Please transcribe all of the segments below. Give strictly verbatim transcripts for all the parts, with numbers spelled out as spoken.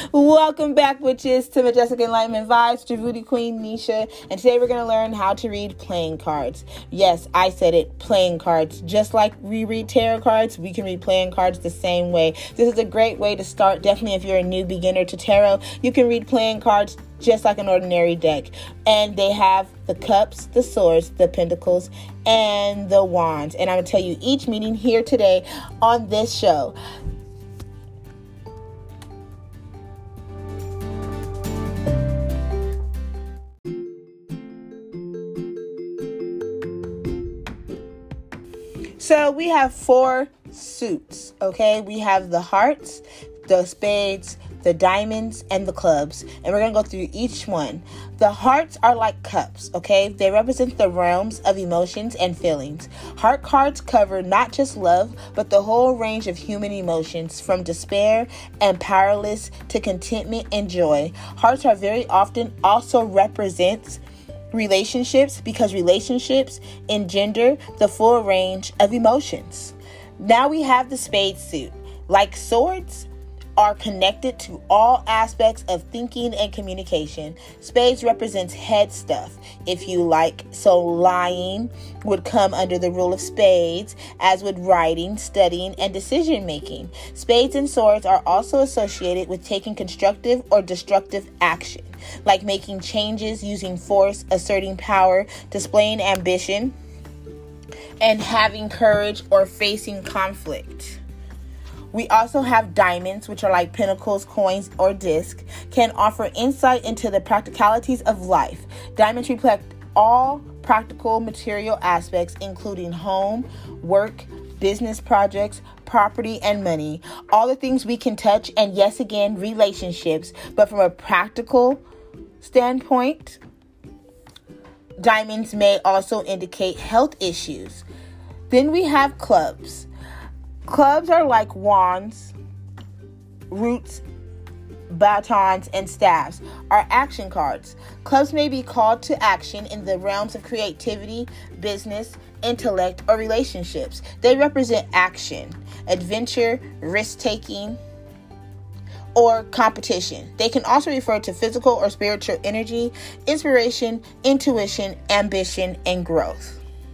Welcome back, witches, to Majestic Enlightenment Vibes, Javudi Queen Nisha, and today we're going to learn how to read playing cards. Yes, I said it, playing cards. Just like we read tarot cards, we can read playing cards the same way. This is a great way to start. Definitely if you're a new beginner to tarot, you can read playing cards just like an ordinary deck. And they have the cups, the swords, the pentacles, and the wands. And I'm going to tell you each meaning here today on this show. So we have four suits, okay? We have the hearts, the spades, the diamonds, and the clubs. And we're going to go through each one. The hearts are like cups, okay? They represent the realms of emotions and feelings. Heart cards cover not just love, but the whole range of human emotions, from despair and powerless to contentment and joy. Hearts are very often also represents relationships, because relationships engender the full range of emotions. Now we have the spade suit. Like swords are connected to all aspects of thinking and communication. Spades represents head stuff, if you like. So lying would come under the rule of spades, as would writing, studying, and decision making. Spades and swords are also associated with taking constructive or destructive action, like making changes, using force, asserting power, displaying ambition, and having courage or facing conflict. We also have diamonds, which are like pentacles, coins, or discs, can offer insight into the practicalities of life. Diamonds reflect all practical material aspects, including home, work, business projects, property, and money. All the things we can touch, and yes, again, relationships. But from a practical standpoint, diamonds may also indicate health issues. Then we have clubs. Clubs are like wands, roots, batons, and staffs, are action cards. Clubs may be called to action in the realms of creativity, business, intellect, or relationships. They represent action, adventure, risk-taking, or competition. They can also refer to physical or spiritual energy, inspiration, intuition, ambition, and growth.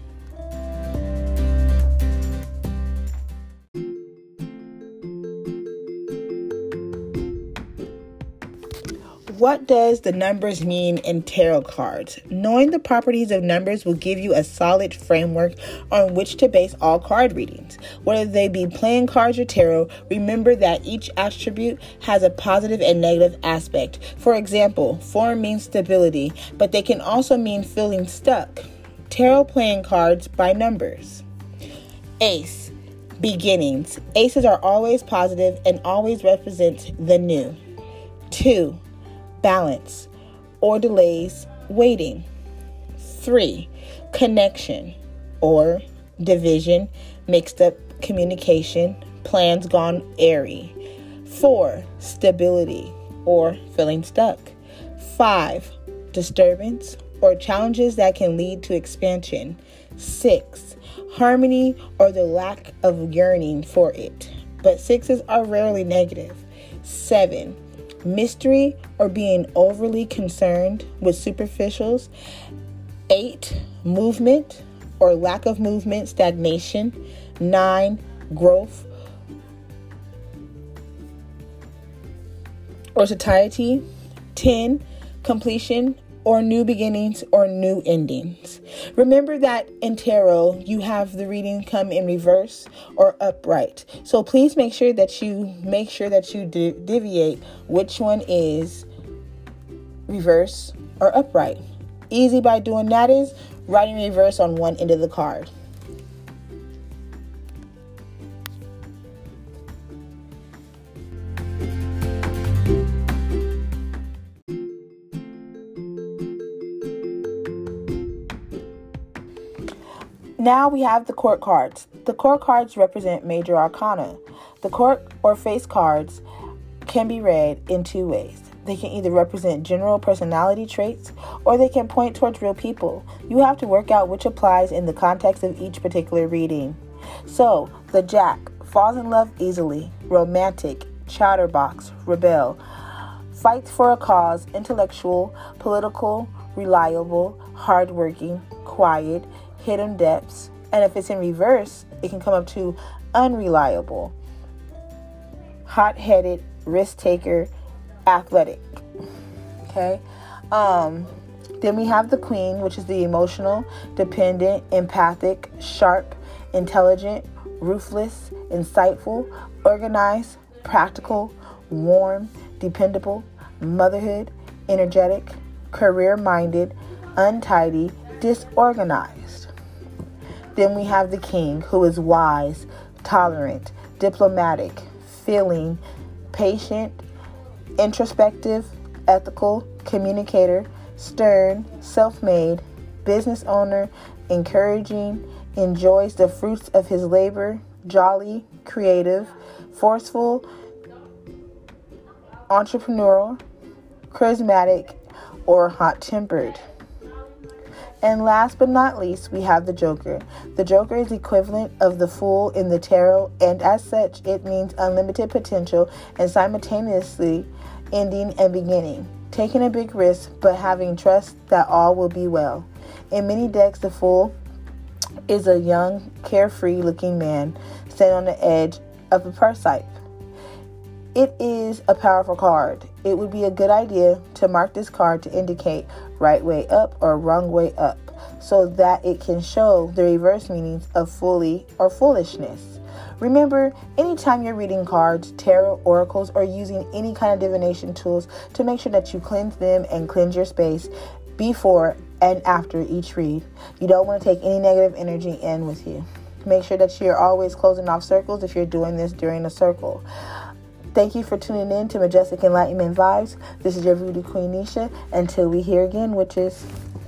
What does the numbers mean in tarot cards? Knowing the properties of numbers will give you a solid framework on which to base all card readings. Whether they be playing cards or tarot, remember that each attribute has a positive and negative aspect. For example, four means stability, but they can also mean feeling stuck. Tarot playing cards by numbers. Ace, beginnings. Aces are always positive and always represent the new. Two, balance or delays, waiting. Three, connection or division, mixed up communication, plans gone airy. Four, stability or feeling stuck. Five, disturbance or challenges that can lead to expansion. Six, harmony or the lack of yearning for it, but sixes are rarely negative. Seven, mystery or being overly concerned with superficials. Eight, movement or lack of movement, stagnation. Nine, growth or satiety. Ten, completion or new beginnings or new endings. Remember that in tarot, you have the reading come in reverse or upright. So please make sure that you make sure that you de- deviate which one is reverse or upright. Easy by doing that is writing reverse on one end of the card. Now we have the court cards. The court cards represent major arcana. The court or face cards can be read in two ways. They can either represent general personality traits or they can point towards real people. You have to work out which applies in the context of each particular reading. So, the Jack falls in love easily, romantic, chatterbox, rebel. fights for a cause, intellectual, political, reliable, hardworking, quiet, hidden depths. And if it's in reverse, it can come up to unreliable, hot-headed, risk-taker, athletic. Okay. Um, then we have the queen, which is the emotional, dependent, empathic, sharp, intelligent, ruthless, insightful, organized, practical, warm, dependable, motherhood, energetic, career-minded, untidy, disorganized. Then we have the king, who is wise, tolerant, diplomatic, feeling, patient, introspective, ethical, communicator, stern, self-made, business owner, encouraging, enjoys the fruits of his labor, jolly, creative, forceful, entrepreneurial, charismatic, or hot-tempered. And last but not least, we have the Joker. The Joker is equivalent of the Fool in the tarot, and as such, it means unlimited potential and simultaneously ending and beginning. Taking a big risk, but having trust that all will be well. In many decks, the Fool is a young, carefree-looking man standing on the edge of a precipice. It is a powerful card. It would be a good idea to mark this card to indicate right way up or wrong way up, so that it can show the reverse meanings of fully or foolishness. Remember, anytime you're reading cards, tarot, oracles, or using any kind of divination tools, to make sure that you cleanse them and cleanse your space before and after each read. You don't want to take any negative energy in with you. Make sure that you're always closing off circles if you're doing this during a circle. Thank you for tuning in to Majestic Enlightenment Vibes. This is your Voodoo Queen Nisha. Until we hear again, witches.